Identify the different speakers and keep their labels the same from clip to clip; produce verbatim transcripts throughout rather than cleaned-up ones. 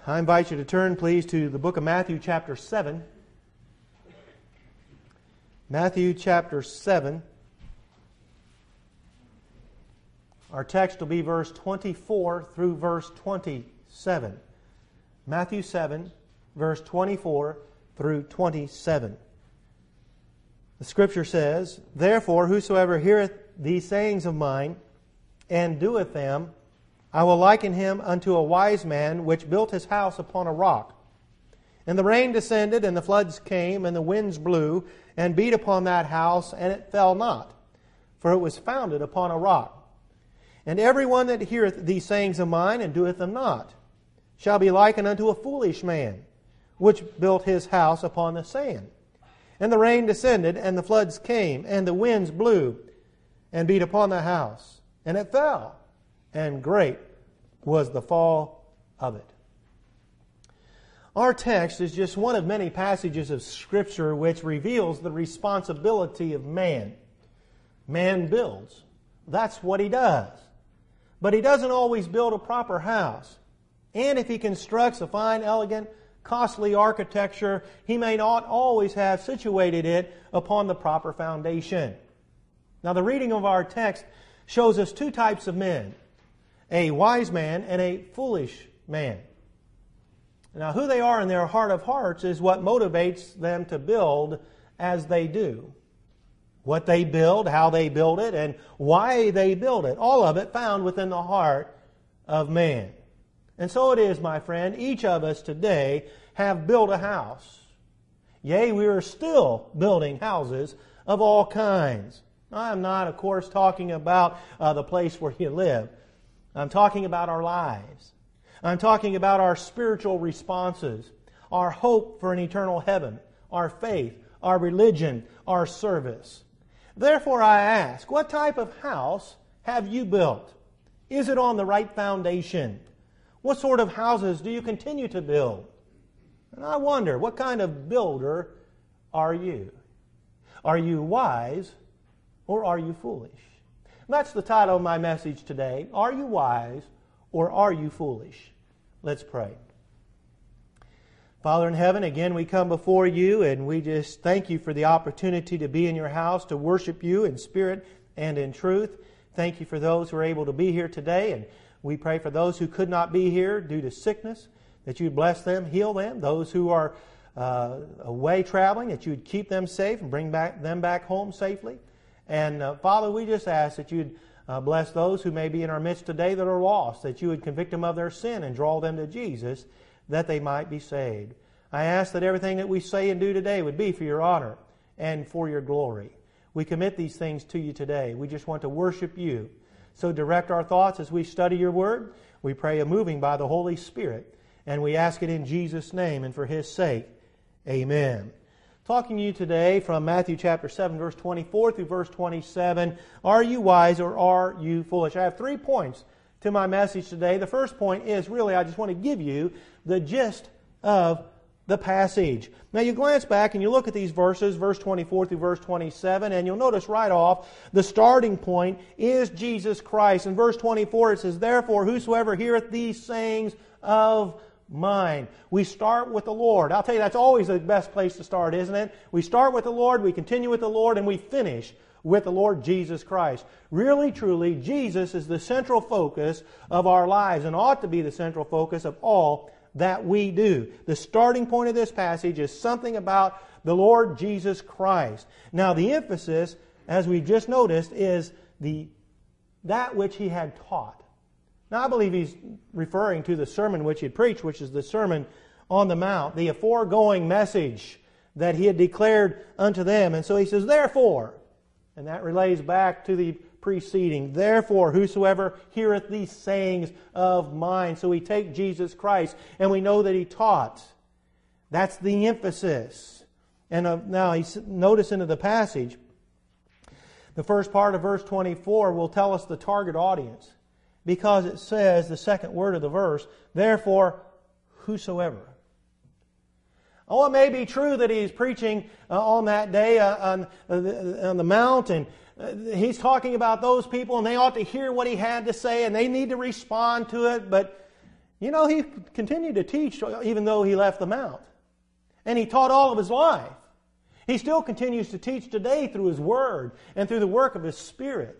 Speaker 1: I invite you to turn, please, to the book of Matthew chapter seven. Matthew chapter seven. Our text will be verse twenty-four through verse twenty-seven. Matthew seven, verse twenty-four through twenty-seven. The Scripture says, "Therefore, whosoever heareth these sayings of mine, and doeth them, I will liken him unto a wise man which built his house upon a rock. And the rain descended, and the floods came, and the winds blew, and beat upon that house, and it fell not, for it was founded upon a rock. And every one that heareth these sayings of mine, and doeth them not, shall be likened unto a foolish man, which built his house upon the sand. And the rain descended, and the floods came, and the winds blew, and beat upon the house, and it fell, and great was the fall of it." Our text is just one of many passages of Scripture which reveals the responsibility of man. Man builds. That's what he does. But he doesn't always build a proper house. And if he constructs a fine, elegant, costly architecture, he may not always have situated it upon the proper foundation. Now, the reading of our text shows us two types of men: a wise man and a foolish man. Now, who they are in their heart of hearts is what motivates them to build as they do. What they build, how they build it, and why they build it. All of it found within the heart of man. And so it is, my friend, each of us today have built a house. Yea, we are still building houses of all kinds. I'm not, of course, talking about uh, the place where you live. I'm talking about our lives. I'm talking about our spiritual responses, our hope for an eternal heaven, our faith, our religion, our service. Therefore, I ask, what type of house have you built? Is it on the right foundation? What sort of houses do you continue to build? And I wonder, what kind of builder are you? Are you wise or are you foolish? That's the title of my message today. Are you wise or are you foolish? Let's pray. Father in heaven, again we come before you and we just thank you for the opportunity to be in your house, to worship you in spirit and in truth. Thank you for those who are able to be here today, and we pray for those who could not be here due to sickness, that you'd bless them, heal them. Those who are uh, away traveling, that you'd keep them safe and bring back them back home safely. And uh, Father, we just ask that you'd uh, bless those who may be in our midst today that are lost, that you would convict them of their sin and draw them to Jesus, that they might be saved. I ask that everything that we say and do today would be for your honor and for your glory. We commit these things to you today. We just want to worship you. So direct our thoughts as we study your word. We pray a moving by the Holy Spirit. And we ask it in Jesus' name and for His sake. Amen. Talking to you today from Matthew chapter seven, verse twenty-four through verse twenty-seven. Are you wise or are you foolish? I have three points to my message today. The first point is really I just want to give you the gist of the passage. Now you glance back and you look at these verses, verse twenty-four through verse twenty-seven, and you'll notice right off the starting point is Jesus Christ. In verse twenty-four it says, "Therefore whosoever heareth these sayings of mine." We start with the Lord. I'll tell you, that's always the best place to start, isn't it? We start with the Lord, we continue with the Lord, and we finish with the Lord Jesus Christ. Really, truly, Jesus is the central focus of our lives and ought to be the central focus of all that we do. The starting point of this passage is something about the Lord Jesus Christ. Now, the emphasis, as we just noticed, is the that which He had taught. Now, I believe he's referring to the sermon which he had preached, which is the Sermon on the Mount, the aforegoing message that he had declared unto them. And so he says, "Therefore," and that relates back to the preceding, "Therefore, whosoever heareth these sayings of mine." So we take Jesus Christ, and we know that He taught. That's the emphasis. And uh, now, he, notice into the passage, the first part of verse twenty-four will tell us the target audience. Because it says, the second word of the verse, "Therefore, whosoever." Oh, it may be true that he's preaching uh, on that day uh, on, uh, the, on the mount, and uh, he's talking about those people, and they ought to hear what he had to say, and they need to respond to it. But You know, he continued to teach even though he left the Mount. And he taught all of his life. He still continues to teach today through his Word and through the work of his Spirit.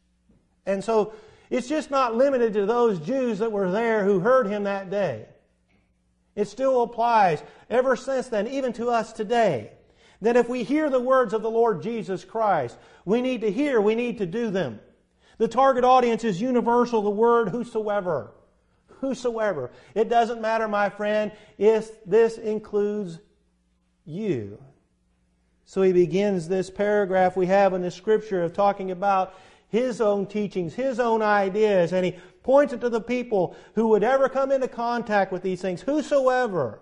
Speaker 1: And so it's just not limited to those Jews that were there who heard him that day. It still applies ever since then, even to us today, that if we hear the words of the Lord Jesus Christ, we need to hear, we need to do them. The target audience is universal, the word whosoever. Whosoever. It doesn't matter, my friend, if this includes you. So he begins this paragraph we have in the Scripture of talking about his own teachings, his own ideas, and he points it to the people who would ever come into contact with these things, whosoever.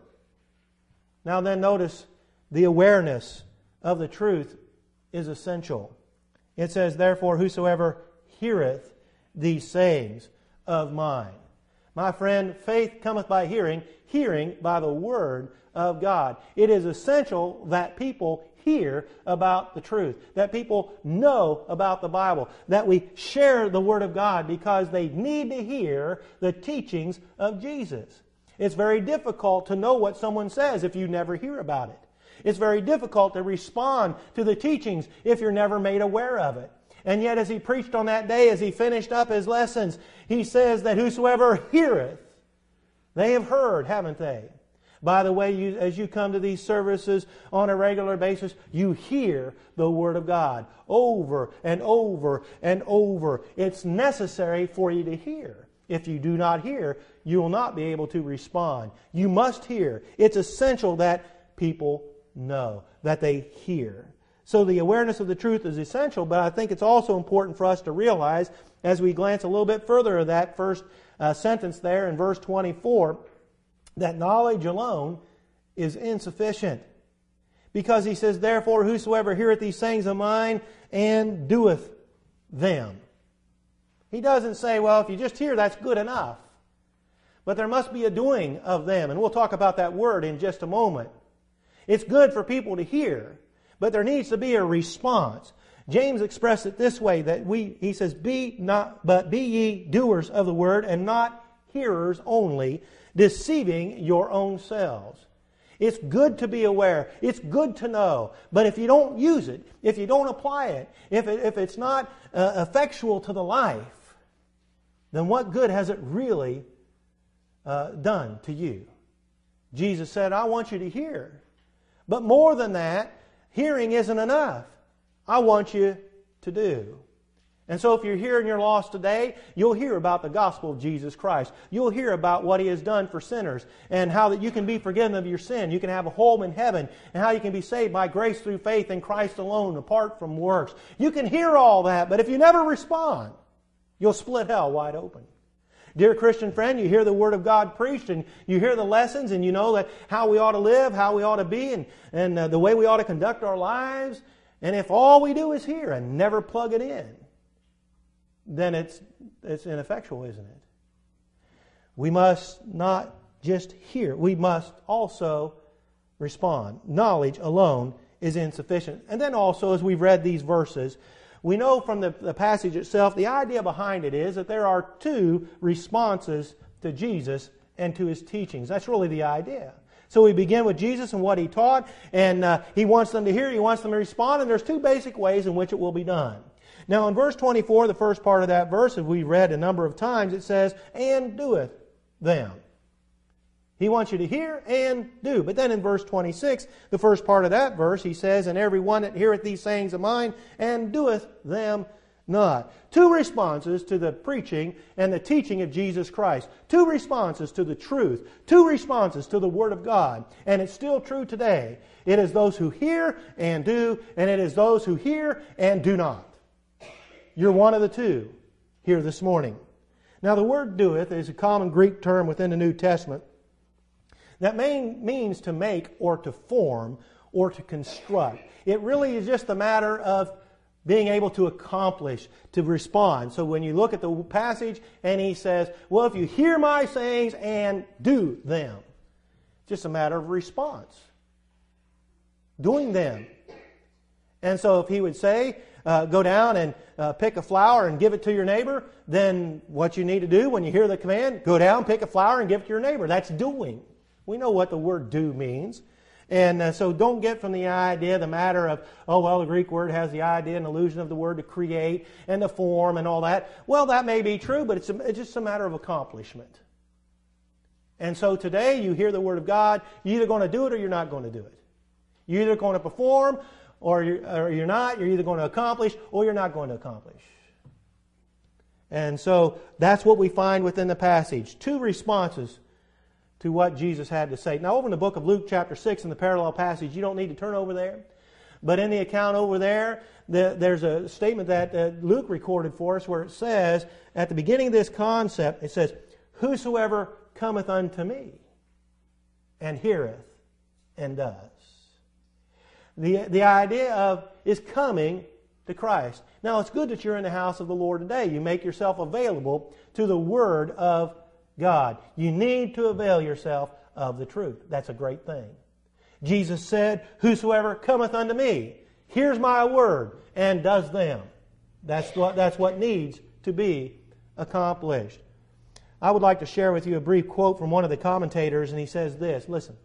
Speaker 1: Now then, notice the awareness of the truth is essential. It says, therefore, whosoever heareth these sayings of mine. My friend, faith cometh by hearing, hearing by the Word of God. It is essential that people hear about the truth, that people know about the Bible, that we share the Word of God because they need to hear the teachings of Jesus. It's very difficult to know what someone says if you never hear about it. It's very difficult to respond to the teachings if you're never made aware of it. And yet as he preached on that day, as he finished up his lessons, he says that whosoever heareth, they have heard, haven't they? By the way, you, as you come to these services on a regular basis, you hear the Word of God over and over and over. It's necessary for you to hear. If you do not hear, you will not be able to respond. You must hear. It's essential that people know, that they hear. So the awareness of the truth is essential, but I think it's also important for us to realize, as we glance a little bit further at that first uh, sentence there in verse twenty-four, that knowledge alone is insufficient. Because he says, therefore, whosoever heareth these sayings of mine and doeth them. He doesn't say, well, if you just hear, that's good enough. But there must be a doing of them. And we'll talk about that word in just a moment. It's good for people to hear, but there needs to be a response. James expressed it this way, that we, he says, be not, but be ye doers of the word and not hearers only, deceiving your own selves. It's good to be aware. It's good to know. But if you don't use it, if you don't apply it, if, it, if it's not uh, effectual to the life, then what good has it really uh, done to you? Jesus said, I want you to hear. But more than that, hearing isn't enough. I want you to do. And so if you're here and you're lost today, you'll hear about the gospel of Jesus Christ. You'll hear about what He has done for sinners and how that you can be forgiven of your sin. You can have a home in heaven and how you can be saved by grace through faith in Christ alone, apart from works. You can hear all that, but if you never respond, you'll split hell wide open. Dear Christian friend, you hear the Word of God preached and you hear the lessons and you know that how we ought to live, how we ought to be, and, and uh, the way we ought to conduct our lives. And if all we do is hear and never plug it in, then it's it's ineffectual, isn't it? We must not just hear. We must also respond. Knowledge alone is insufficient. And then also, as we've read these verses, we know from the, the passage itself, the idea behind it is that there are two responses to Jesus and to His teachings. That's really the idea. So we begin with Jesus and what He taught, and uh, He wants them to hear, He wants them to respond, and there's two basic ways in which it will be done. Now in verse twenty-four, the first part of that verse, as we read a number of times, it says, and doeth them. He wants you to hear and do. But then in verse twenty-six, the first part of that verse, he says, and every one that heareth these sayings of mine and doeth them not. Two responses to the preaching and the teaching of Jesus Christ. Two responses to the truth. Two responses to the Word of God. And it's still true today. It is those who hear and do, and it is those who hear and do not. You're one of the two here this morning. Now the word doeth is a common Greek term within the New Testament that main, means to make or to form or to construct. It really is just a matter of being able to accomplish, to respond. So when you look at the passage and he says, well, if you hear my sayings and do them, it's just a matter of response. Doing them. And so if he would say, uh, go down and uh, pick a flower and give it to your neighbor, then what you need to do when you hear the command, go down, pick a flower, and give it to your neighbor. That's doing. We know what the word do means. And uh, so don't get from the idea, the matter of, oh, well, the Greek word has the idea and illusion of the word to create and to form and all that. Well, that may be true, but it's, a, it's just a matter of accomplishment. And so today you hear the Word of God, you're either going to do it or you're not going to do it. You're either going to perform or you're, or you're not. You're either going to accomplish or you're not going to accomplish. And so that's what we find within the passage. Two responses to what Jesus had to say. Now over in the book of Luke chapter six in the parallel passage, you don't need to turn over there. But in the account over there, the, there's a statement that uh, Luke recorded for us where it says, at the beginning of this concept, it says, whosoever cometh unto me, and heareth, and does. The, the idea of is coming to Christ. Now, it's good that you're in the house of the Lord today. You make yourself available to the Word of God. You need to avail yourself of the truth. That's a great thing. Jesus said, whosoever cometh unto me, hears my word, and does them. That's what, that's what needs to be accomplished. I would like to share with you a brief quote from one of the commentators, and he says this, listen.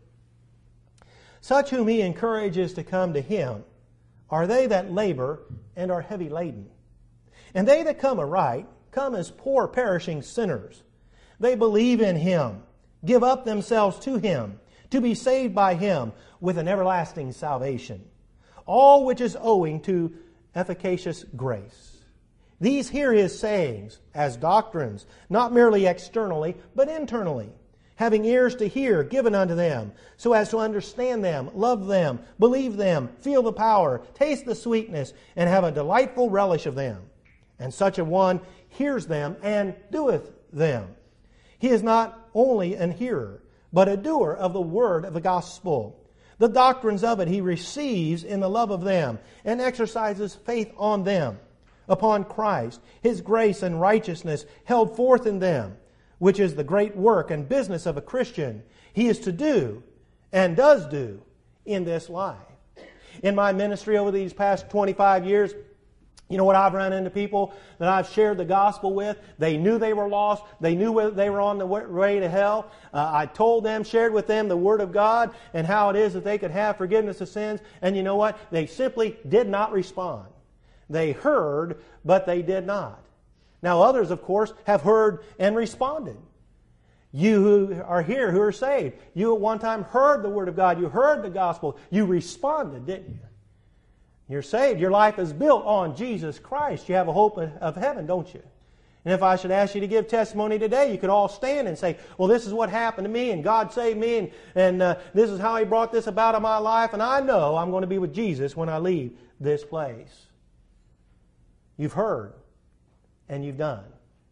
Speaker 1: Such whom he encourages to come to him are they that labor and are heavy laden. And they that come aright come as poor perishing sinners. They believe in him, give up themselves to him, to be saved by him with an everlasting salvation. All which is owing to efficacious grace. These hear his sayings as doctrines, not merely externally, but internally, having ears to hear given unto them, so as to understand them, love them, believe them, feel the power, taste the sweetness, and have a delightful relish of them. And such a one hears them and doeth them. He is not only an hearer, but a doer of the word of the gospel. The doctrines of it he receives in the love of them, and exercises faith on them, upon Christ, his grace and righteousness held forth in them, which is the great work and business of a Christian he is to do and does do in this life. In my ministry over these past twenty-five years, you know what I've run into people that I've shared the gospel with. They knew they were lost. They knew they were on the way to hell. Uh, I told them, shared with them the Word of God and how it is that they could have forgiveness of sins. And you know what? They simply did not respond. They heard, but they did not. Now others, of course, have heard and responded. You who are here, who are saved, you at one time heard the Word of God. You heard the gospel. You responded, didn't you? You're saved. Your life is built on Jesus Christ. You have a hope of heaven, don't you? And if I should ask you to give testimony today, you could all stand and say, well, this is what happened to me, and God saved me, and, and uh, this is how He brought this about in my life, and I know I'm going to be with Jesus when I leave this place. You've heard, and you've done.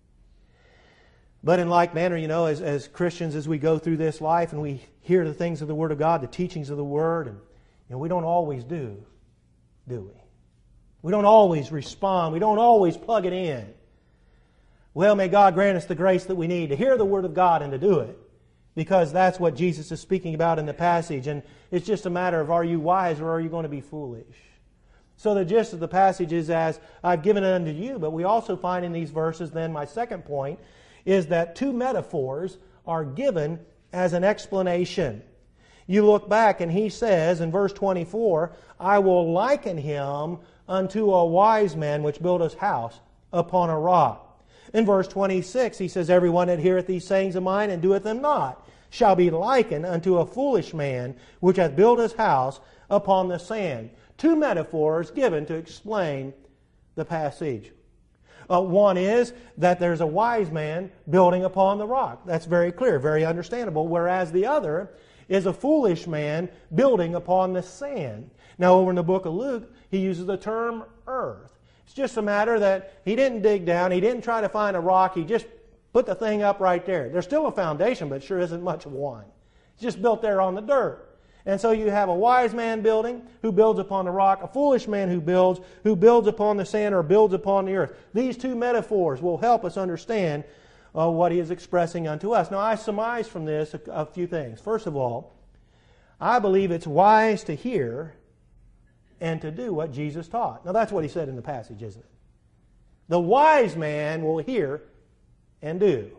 Speaker 1: But in like manner, you know, as, as Christians, as we go through this life and we hear the things of the Word of God, the teachings of the Word, and you know, we don't always do, do we? We don't always respond. We don't always plug it in. Well, may God grant us the grace that we need to hear the Word of God and to do it, because that's what Jesus is speaking about in the passage. And it's just a matter of, are you wise or are you going to be foolish? So the gist of the passage is, as I've given it unto you, but we also find in these verses, then my second point, is that two metaphors are given as an explanation. You look back and he says in verse twenty-four, I will liken him unto a wise man which built his house upon a rock. In verse twenty-six he says, everyone that heareth these sayings of mine and doeth them not shall be likened unto a foolish man which hath built his house upon the sand. Two metaphors given to explain the passage. Uh, one is that there's a wise man building upon the rock. That's very clear, very understandable. Whereas the other is a foolish man building upon the sand. Now over in the book of Luke, he uses the term earth. It's just a matter that he didn't dig down. He didn't try to find a rock. He just put the thing up right there. There's still a foundation, but it sure isn't much of one. It's just built there on the dirt. And so you have a wise man building who builds upon the rock, a foolish man who builds, who builds upon the sand or builds upon the earth. These two metaphors will help us understand uh, what he is expressing unto us. Now I surmise from this a, a few things. First of all, I believe it's wise to hear and to do what Jesus taught. Now that's what he said in the passage, isn't it? The wise man will hear and do.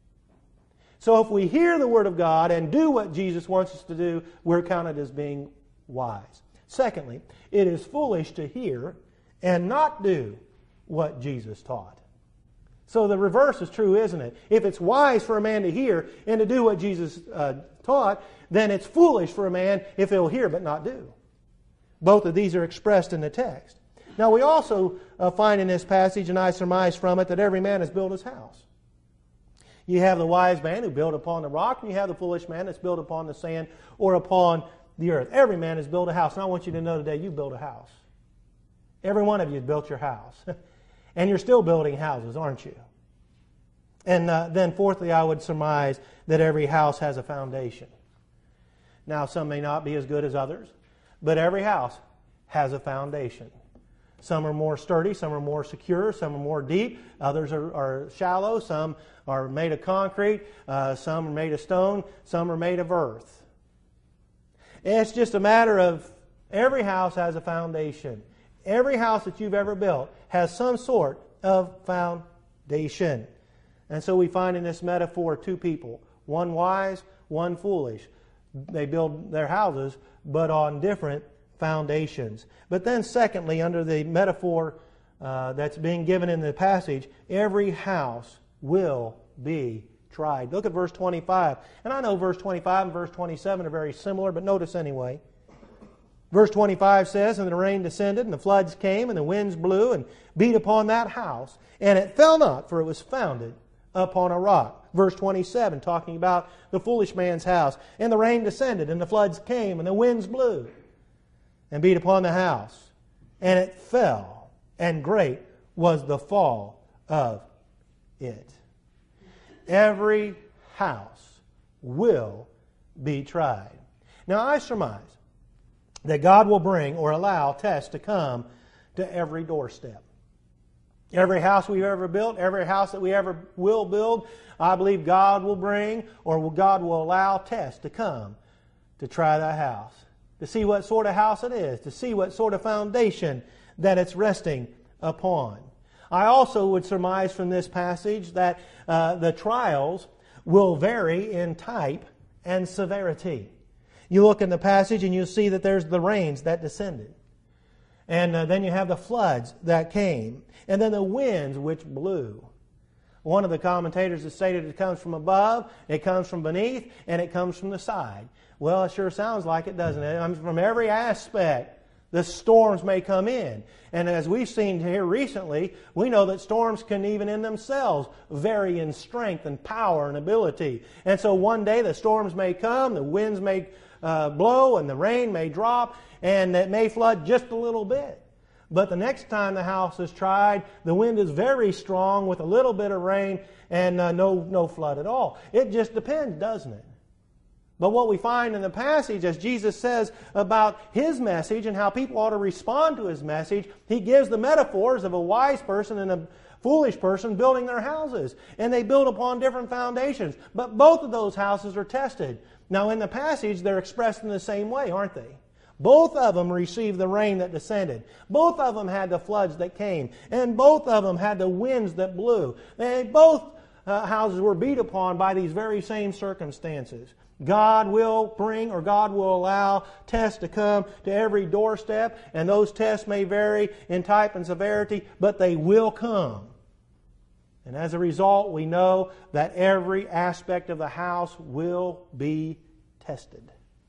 Speaker 1: So if we hear the Word of God and do what Jesus wants us to do, we're counted as being wise. Secondly, it is foolish to hear and not do what Jesus taught. So the reverse is true, isn't it? If it's wise for a man to hear and to do what Jesus uh, taught, then it's foolish for a man if he'll hear but not do. Both of these are expressed in the text. Now we also uh, find in this passage, and I surmise from it, that every man has built his house. You have the wise man who built upon the rock, and you have the foolish man that's built upon the sand or upon the earth. Every man has built a house. And I want you to know today, you built a house. Every one of you has built your house. And you're still building houses, aren't you? And uh, then fourthly, I would surmise that every house has a foundation. Now, some may not be as good as others, but every house has a foundation. Some are more sturdy, some are more secure, some are more deep, others are, are shallow, some are made of concrete, uh, some are made of stone, some are made of earth. And it's just a matter of every house has a foundation. Every house that you've ever built has some sort of foundation. And so we find in this metaphor two people, one wise, one foolish. They build their houses, but on different foundations. But then secondly, under the metaphor uh, that's being given in the passage, every house will be tried. Look at verse twenty-five. And I know verse twenty-five and verse twenty-seven are very similar, but notice anyway. Verse twenty-five says, "And the rain descended, and the floods came, and the winds blew, and beat upon that house. And it fell not, for it was founded upon a rock." Verse twenty-seven, talking about the foolish man's house. "And the rain descended, and the floods came, and the winds blew, and beat upon the house. And it fell, and great was the fall of it." Every house will be tried. Now I surmise that God will bring or allow tests to come to every doorstep. Every house we've ever built, every house that we ever will build, I believe God will bring or God will allow tests to come to try that house. To see what sort of house it is, to see what sort of foundation that it's resting upon. I also would surmise from this passage that uh, the trials will vary in type and severity. You look in the passage and you'll see that there's the rains that descended. And uh, then you have the floods that came. And then the winds which blew. One of the commentators has stated it comes from above, it comes from beneath, and it comes from the side. Well, it sure sounds like it, doesn't it? I mean, from every aspect, the storms may come in. And as we've seen here recently, we know that storms can even in themselves vary in strength and power and ability. And so one day the storms may come, the winds may uh, blow, and the rain may drop, and it may flood just a little bit. But the next time the house is tried, the wind is very strong with a little bit of rain and uh, no, no flood at all. It just depends, doesn't it? But what we find in the passage, as Jesus says about His message and how people ought to respond to His message, He gives the metaphors of a wise person and a foolish person building their houses. And they build upon different foundations. But both of those houses are tested. Now in the passage, they're expressed in the same way, aren't they? Both of them received the rain that descended. Both of them had the floods that came. And both of them had the winds that blew. They both uh, houses were beat upon by these very same circumstances. God will bring or God will allow tests to come to every doorstep, and those tests may vary in type and severity, but they will come. And as a result, we know that every aspect of the house will be tested.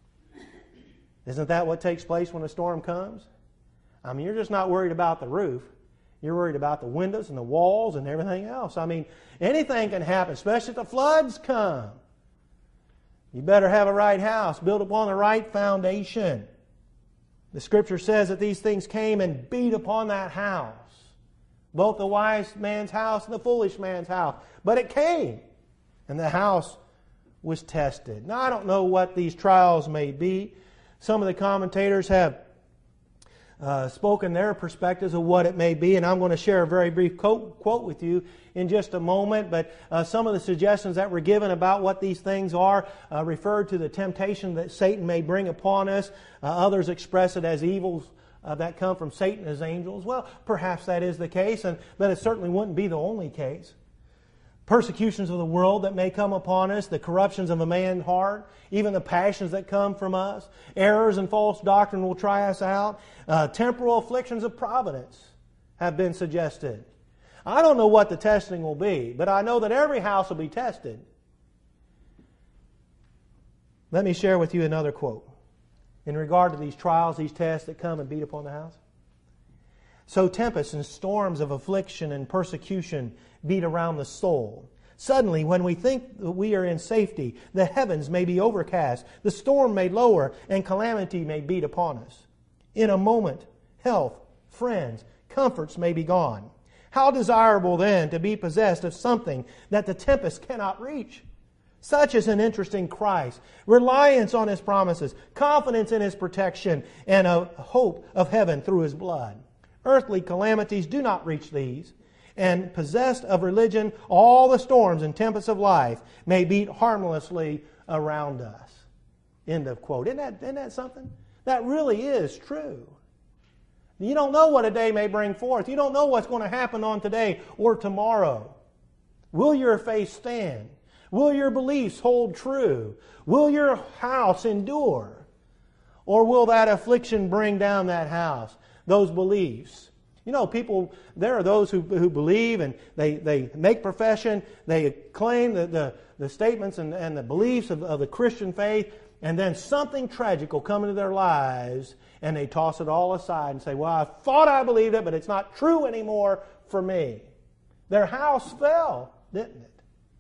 Speaker 1: Isn't that what takes place when a storm comes? I mean, you're just not worried about the roof. You're worried about the windows and the walls and everything else. I mean, anything can happen, especially if the floods come. You better have a right house, built upon the right foundation. The Scripture says that these things came and beat upon that house. Both the wise man's house and the foolish man's house. But it came, and the house was tested. Now, I don't know what these trials may be. Some of the commentators have uh, spoken their perspectives of what it may be, and I'm going to share a very brief quote, quote with you in just a moment. But uh, some of the suggestions that were given about what these things are uh, referred to the temptation that Satan may bring upon us. Uh, others express it as evils uh, that come from Satan and his angels. Well, perhaps that is the case, and, but it certainly wouldn't be the only case. Persecutions of the world that may come upon us, the corruptions of a man's heart, even the passions that come from us, errors and false doctrine will try us out, uh, temporal afflictions of providence have been suggested. I don't know what the testing will be, but I know that every house will be tested. Let me share with you another quote in regard to these trials, these tests that come and beat upon the house. So tempests and storms of affliction and persecution beat around the soul. Suddenly, when we think that we are in safety, the heavens may be overcast, the storm may lower, and calamity may beat upon us. In a moment, health, friends, comforts may be gone. How desirable then to be possessed of something that the tempest cannot reach. Such is an interest in Christ, reliance on His promises, confidence in His protection, and a hope of heaven through His blood. Earthly calamities do not reach these, and possessed of religion, all the storms and tempests of life may beat harmlessly around us. End of quote. Isn't that, isn't that something? That really is true. You don't know what a day may bring forth. You don't know what's going to happen on today or tomorrow. Will your faith stand? Will your beliefs hold true? Will your house endure? Or will that affliction bring down that house, those beliefs? You know, people, there are those who, who believe and they, they make profession, they claim the, the, the statements and, and the beliefs of, of the Christian faith, and then something tragic will come into their lives and they toss it all aside and say, well, I thought I believed it, but it's not true anymore for me. Their house fell, didn't it?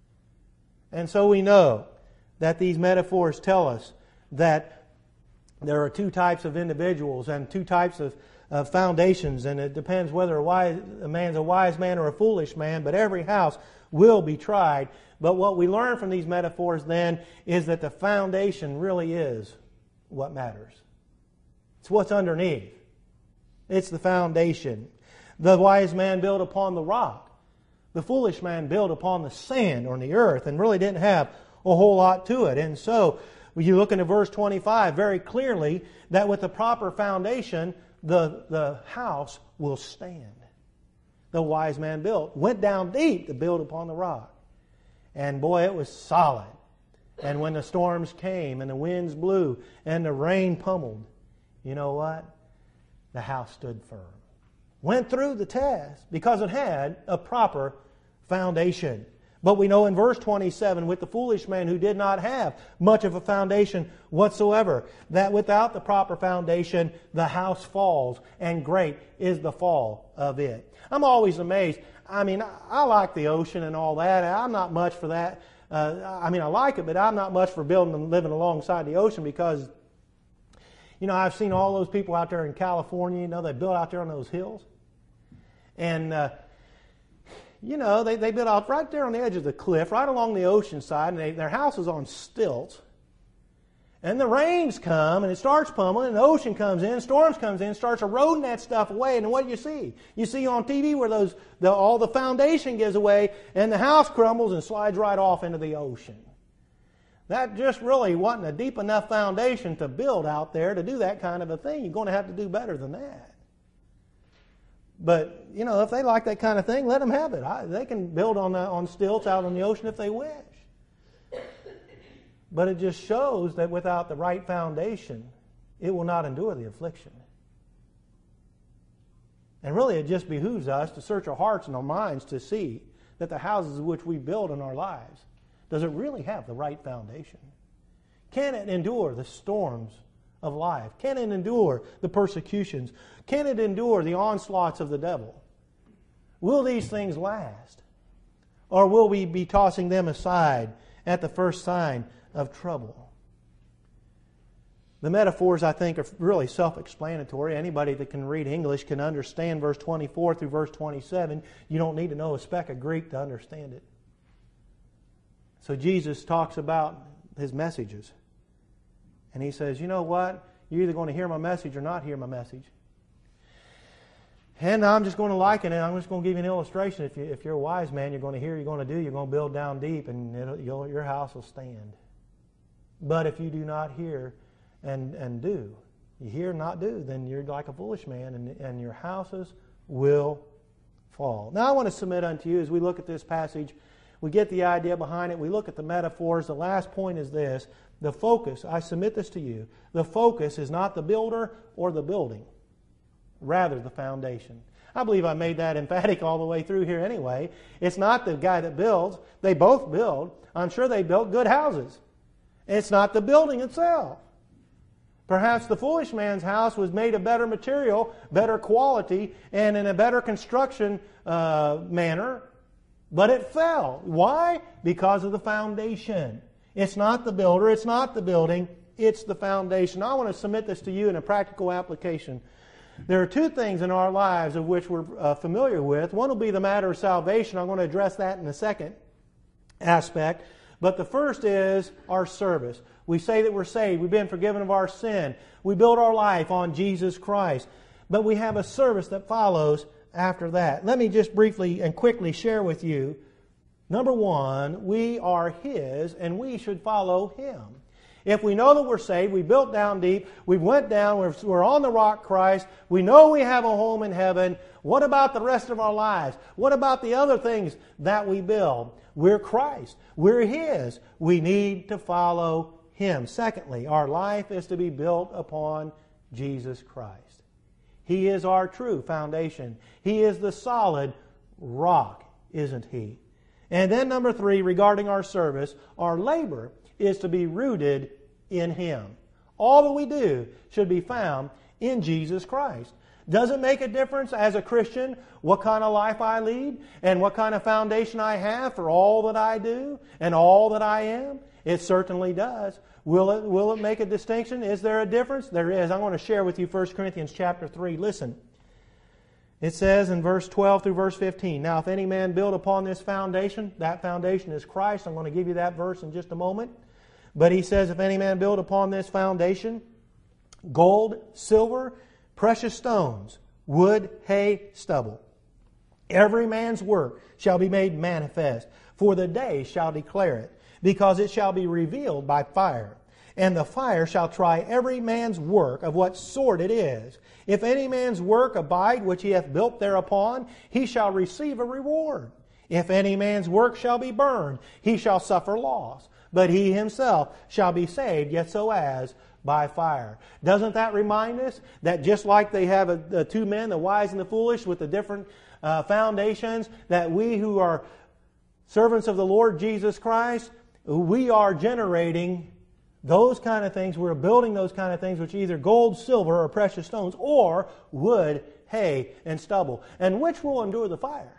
Speaker 1: And so we know that these metaphors tell us that there are two types of individuals and two types of, of foundations, and it depends whether a, wise, a man's a wise man or a foolish man, but every house will be tried. But what we learn from these metaphors then is that the foundation really is what matters. It's what's underneath. It's the foundation. The wise man built upon the rock. The foolish man built upon the sand or on the earth and really didn't have a whole lot to it. And so, when you look into verse twenty-five very clearly that with the proper foundation, the, the house will stand. The wise man built, went down deep to build upon the rock. And boy, it was solid. And when the storms came and the winds blew and the rain pummeled, you know what? The house stood firm. Went through the test because it had a proper foundation. But we know in verse twenty-seven, with the foolish man who did not have much of a foundation whatsoever, that without the proper foundation, the house falls, and great is the fall of it. I'm always amazed. I mean, I like the ocean and all that. I'm not much for that. Uh, I mean, I like it, but I'm not much for building and living alongside the ocean because, you know, I've seen all those people out there in California, you know, they build out there on those hills. And, uh, you know, they, they built out right there on the edge of the cliff, right along the ocean side, and they, their house is on stilts. And the rains come, and it starts pummeling, and the ocean comes in, storms comes in, starts eroding that stuff away, and what do you see? You see on T V where those the, all the foundation gives away, and the house crumbles and slides right off into the ocean. That just really wasn't a deep enough foundation to build out there to do that kind of a thing. You're going to have to do better than that. But, you know, if they like that kind of thing, let them have it. I, they can build on, the, on stilts out on the ocean if they wish. But it just shows that without the right foundation, it will not endure the affliction. And really, it just behooves us to search our hearts and our minds to see that the houses which we build in our lives, does it really have the right foundation? Can it endure the storms of life? Can it endure the persecutions? Can it endure the onslaughts of the devil? Will these things last? Or will we be tossing them aside at the first sign of trouble? The metaphors, I think, are really self-explanatory. Anybody that can read English can understand verse twenty-four through verse twenty-seven. You don't need to know a speck of Greek to understand it. So Jesus talks about His messages. And He says, you know what? You're either going to hear my message or not hear my message. And I'm just going to liken it. I'm just going to give you an illustration. If, you, if you're a wise man, you're going to hear, you're going to do, you're going to build down deep, and it'll, you'll, your house will stand. But if you do not hear and, and do, You hear and not do, then you're like a foolish man, and, and your houses will fall. Now I want to submit unto you, as we look at this passage, we get the idea behind it, we look at the metaphors. The last point is this: the focus, I submit this to you, the focus is not the builder or the building, rather the foundation. I believe I made that emphatic all the way through here anyway. It's not the guy that builds. They both build. I'm sure they built good houses. It's not the building itself. Perhaps the foolish man's house was made of better material, better quality, and in a better construction uh, manner, but it fell. Why? Because of the foundation. It's not the builder, it's not the building, it's the foundation. I want to submit this to you in a practical application. There are two things in our lives of which we're uh, familiar with. One will be the matter of salvation. I'm going to address that in a second aspect. But the first is our service. We say that we're saved. We've been forgiven of our sin. We build our life on Jesus Christ. But we have a service that follows after that. Let me just briefly and quickly share with you. Number one, we are His and we should follow Him. If we know that we're saved, we built down deep, we went down, we're, we're on the rock Christ, we know we have a home in heaven, what about the rest of our lives? What about the other things that we build? We're Christ. We're His. We need to follow Him. Secondly, our life is to be built upon Jesus Christ. He is our true foundation. He is the solid rock, isn't He? And then number three, regarding our service, our labor is to be rooted in Him. All that we do should be found in Jesus Christ. Does it make a difference as a Christian what kind of life I lead and what kind of foundation I have for all that I do and all that I am? It certainly does. Will it, will it make a distinction? Is there a difference? There is. I want to share with you First Corinthians chapter three. Listen. It says in verse twelve through verse fifteen, "Now if any man build upon this foundation," that foundation is Christ. I'm going to give you that verse in just a moment. But he says, "If any man build upon this foundation, gold, silver, precious stones, wood, hay, stubble, every man's work shall be made manifest, for the day shall declare it, because it shall be revealed by fire. And the fire shall try every man's work of what sort it is. If any man's work abide which he hath built thereupon, he shall receive a reward. If any man's work shall be burned, he shall suffer loss. But he himself shall be saved, yet so as by fire." Doesn't that remind us that just like they have a, the two men, the wise and the foolish, with the different uh, foundations, that we who are servants of the Lord Jesus Christ, we are generating those kind of things. We're building those kind of things, which are either gold, silver, or precious stones, or wood, hay, and stubble. And which will endure the fire?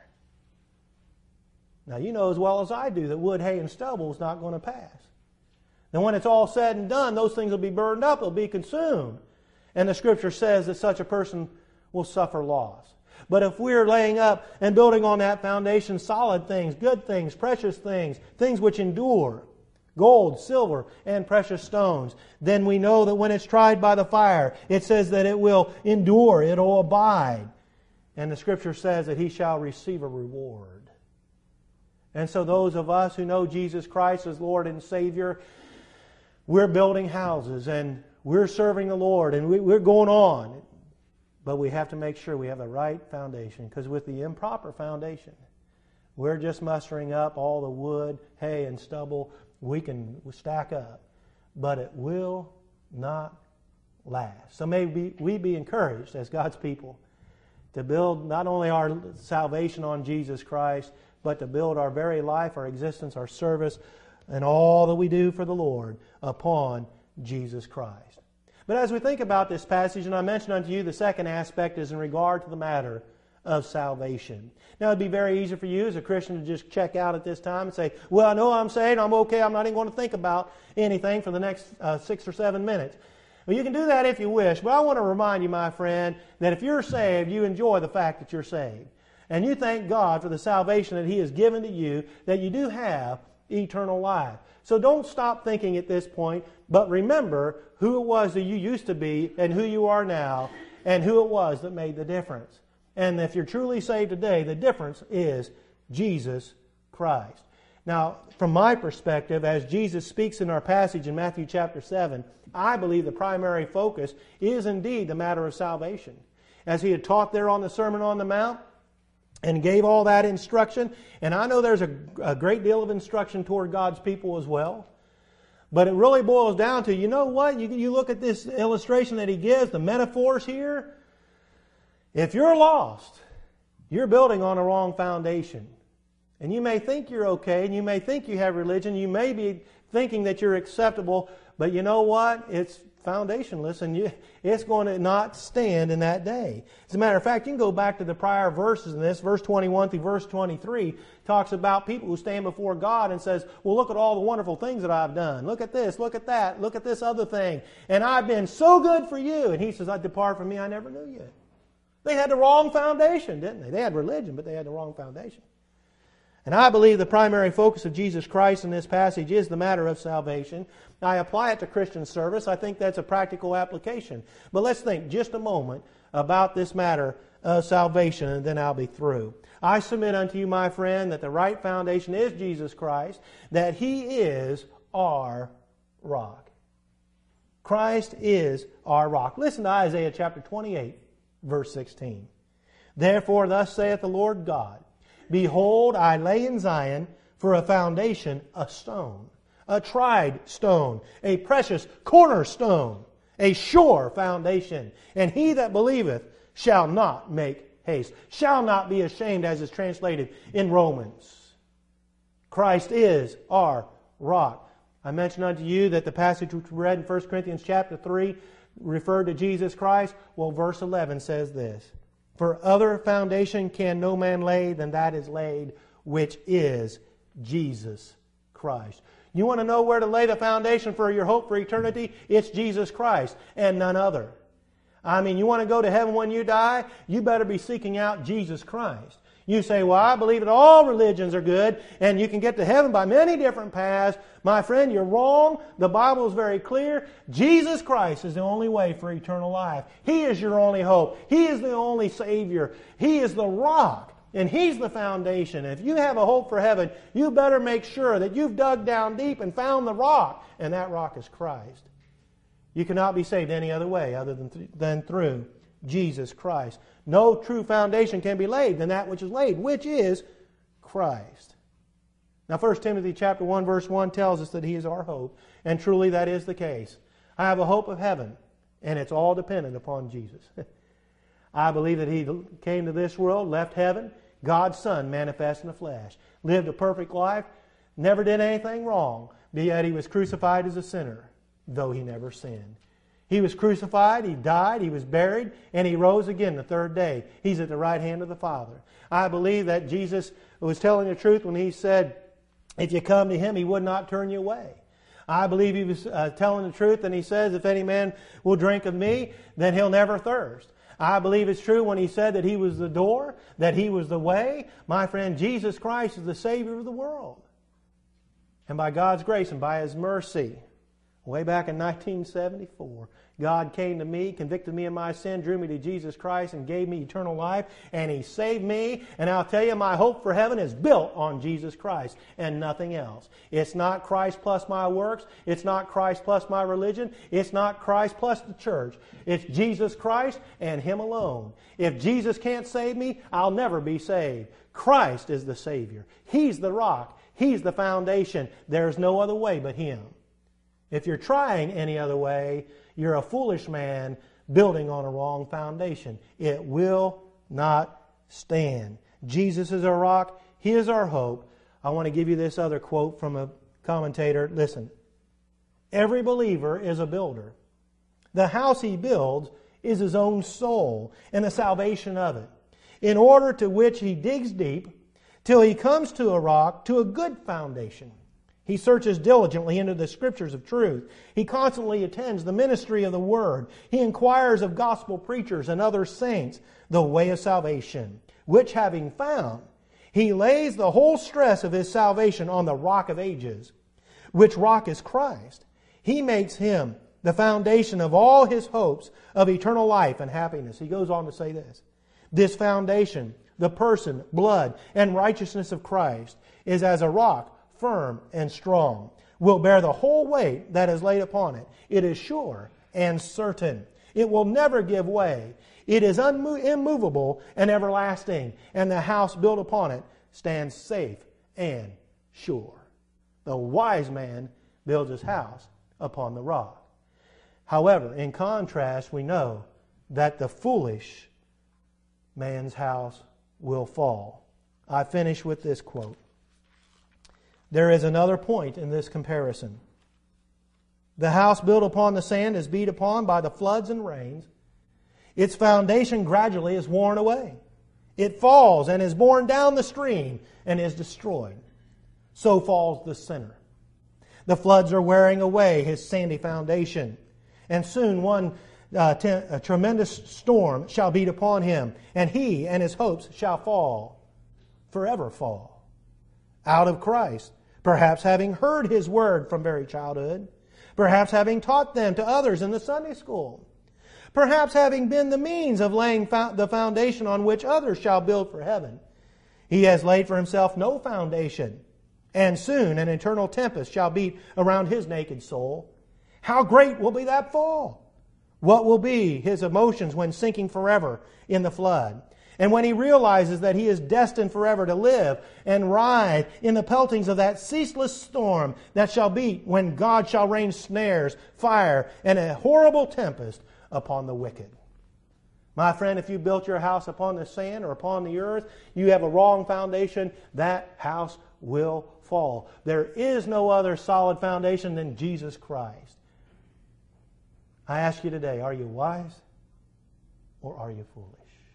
Speaker 1: Now, you know as well as I do that wood, hay, and stubble is not going to pass. And when it's all said and done, those things will be burned up, they'll be consumed. And the Scripture says that such a person will suffer loss. But if we're laying up and building on that foundation solid things, good things, precious things, things which endure, gold, silver, and precious stones, then we know that when it's tried by the fire, it says that it will endure, it will abide. And the Scripture says that he shall receive a reward. And so those of us who know Jesus Christ as Lord and Savior, we're building houses and we're serving the Lord and we, we're going on. But we have to make sure we have the right foundation, because with the improper foundation, we're just mustering up all the wood, hay, and stubble we can stack up, but it will not last. So may we, we be encouraged as God's people to build not only our salvation on Jesus Christ, but to build our very life, our existence, our service, and all that we do for the Lord upon Jesus Christ. But as we think about this passage, and I mentioned unto you the second aspect is in regard to the matter of salvation. Now, it'd be very easy for you as a Christian to just check out at this time and say, well, I know I'm saved, I'm okay, I'm not even going to think about anything for the next uh, six or seven minutes. Well, you can do that if you wish, but I want to remind you, my friend, that if you're saved, you enjoy the fact that you're saved. And you thank God for the salvation that He has given to you, that you do have eternal life. So don't stop thinking at this point, but remember who it was that you used to be and who you are now and who it was that made the difference. And if you're truly saved today, the difference is Jesus Christ. Now, from my perspective, as Jesus speaks in our passage in Matthew chapter seven, I believe the primary focus is indeed the matter of salvation. As He had taught there on the Sermon on the Mount and gave all that instruction, and I know there's a, a great deal of instruction toward God's people as well, but it really boils down to, you know what, you, you look at this illustration that He gives, the metaphors here, if you're lost, you're building on a wrong foundation. And you may think you're okay, and you may think you have religion, you may be thinking that you're acceptable, but you know what? It's foundationless, and you, it's going to not stand in that day. As a matter of fact, you can go back to the prior verses in this. Verse twenty-one through verse twenty-three talks about people who stand before God and says, well, look at all the wonderful things that I've done. Look at this, look at that, look at this other thing. And I've been so good for you. And He says, I depart from me, I never knew you. They had the wrong foundation, didn't they? They had religion, but they had the wrong foundation. And I believe the primary focus of Jesus Christ in this passage is the matter of salvation. I apply it to Christian service. I think that's a practical application. But let's think just a moment about this matter of salvation, and then I'll be through. I submit unto you, my friend, that the right foundation is Jesus Christ, that He is our rock. Christ is our rock. Listen to Isaiah chapter twenty-eight, verse sixteen. Therefore, thus saith the Lord God, Behold, I lay in Zion for a foundation a stone, a tried stone, a precious cornerstone, a sure foundation. And he that believeth shall not make haste, shall not be ashamed, as is translated in Romans. Christ is our rock. I mentioned unto you that the passage which we read in First Corinthians chapter three referred to Jesus Christ. Well, verse eleven says this, For other foundation can no man lay than that is laid, which is Jesus Christ. You want to know where to lay the foundation for your hope for eternity? It's Jesus Christ and none other. I mean, you want to go to heaven when you die? You better be seeking out Jesus Christ. You say, well, I believe that all religions are good and you can get to heaven by many different paths. My friend, you're wrong. The Bible is very clear. Jesus Christ is the only way for eternal life. He is your only hope. He is the only Savior. He is the rock. And He's the foundation. If you have a hope for heaven, you better make sure that you've dug down deep and found the rock. And that rock is Christ. You cannot be saved any other way other than, th- than through Jesus Christ. No true foundation can be laid than that which is laid, which is Christ. Now, First Timothy chapter one, verse one tells us that He is our hope. And truly that is the case. I have a hope of heaven, and it's all dependent upon Jesus. I believe that He came to this world, left heaven, God's Son manifest in the flesh, lived a perfect life, never did anything wrong, but yet He was crucified as a sinner, though He never sinned. He was crucified, He died, He was buried, and He rose again the third day. He's at the right hand of the Father. I believe that Jesus was telling the truth when He said, if you come to Him, He would not turn you away. I believe He was uh, telling the truth, and He says, if any man will drink of me, then he'll never thirst. I believe it's true when He said that He was the door, that He was the way. My friend, Jesus Christ is the Savior of the world. And by God's grace and by His mercy, way back in nineteen seventy-four, God came to me, convicted me of my sin, drew me to Jesus Christ, and gave me eternal life, and He saved me. And I'll tell you, my hope for heaven is built on Jesus Christ and nothing else. It's not Christ plus my works. It's not Christ plus my religion. It's not Christ plus the church. It's Jesus Christ and Him alone. If Jesus can't save me, I'll never be saved. Christ is the Savior. He's the rock. He's the foundation. There's no other way but Him. If you're trying any other way, you're a foolish man building on a wrong foundation. It will not stand. Jesus is our rock. He is our hope. I want to give you this other quote from a commentator. Listen. Every believer is a builder. The house he builds is his own soul and the salvation of it, in order to which he digs deep till he comes to a rock, to a good foundation. He searches diligently into the Scriptures of truth. He constantly attends the ministry of the Word. He inquires of gospel preachers and other saints the way of salvation, which having found, he lays the whole stress of his salvation on the rock of ages, which rock is Christ. He makes Him the foundation of all his hopes of eternal life and happiness. He goes on to say this. This foundation, the person, blood, and righteousness of Christ, is as a rock firm and strong, will bear the whole weight that is laid upon it. It is sure and certain. It will never give way. It is unmo- immovable and everlasting, and the house built upon it stands safe and sure. The wise man builds his house upon the rock. However, in contrast, we know that the foolish man's house will fall. I finish with this quote. There is another point in this comparison. The house built upon the sand is beat upon by the floods and rains. Its foundation gradually is worn away. It falls and is borne down the stream and is destroyed. So falls the sinner. The floods are wearing away his sandy foundation, and soon one uh, te- a tremendous storm shall beat upon him, and he and his hopes shall fall, forever fall, out of Christ, perhaps having heard His word from very childhood, perhaps having taught them to others in the Sunday school, perhaps having been the means of laying fo- the foundation on which others shall build for heaven. He has laid for himself no foundation, and soon an eternal tempest shall beat around his naked soul. How great will be that fall! What will be his emotions when sinking forever in the flood? And when he realizes that he is destined forever to live and ride in the peltings of that ceaseless storm that shall beat when God shall rain snares, fire, and a horrible tempest upon the wicked. My friend, if you built your house upon the sand or upon the earth, you have a wrong foundation, that house will fall. There is no other solid foundation than Jesus Christ. I ask you today, are you wise or are you foolish?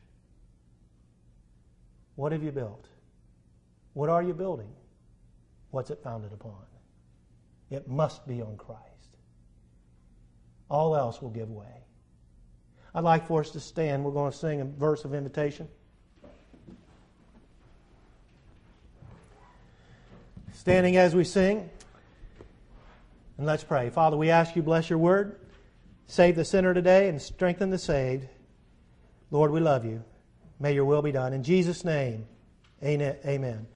Speaker 1: What have you built? What are you building? What's it founded upon? It must be on Christ. All else will give way. I'd like for us to stand. We're going to sing a verse of invitation. Standing as we sing, and let's pray. Father, we ask you bless your word. Save the sinner today and strengthen the saved. Lord, we love you. May your will be done. In Jesus' name, amen.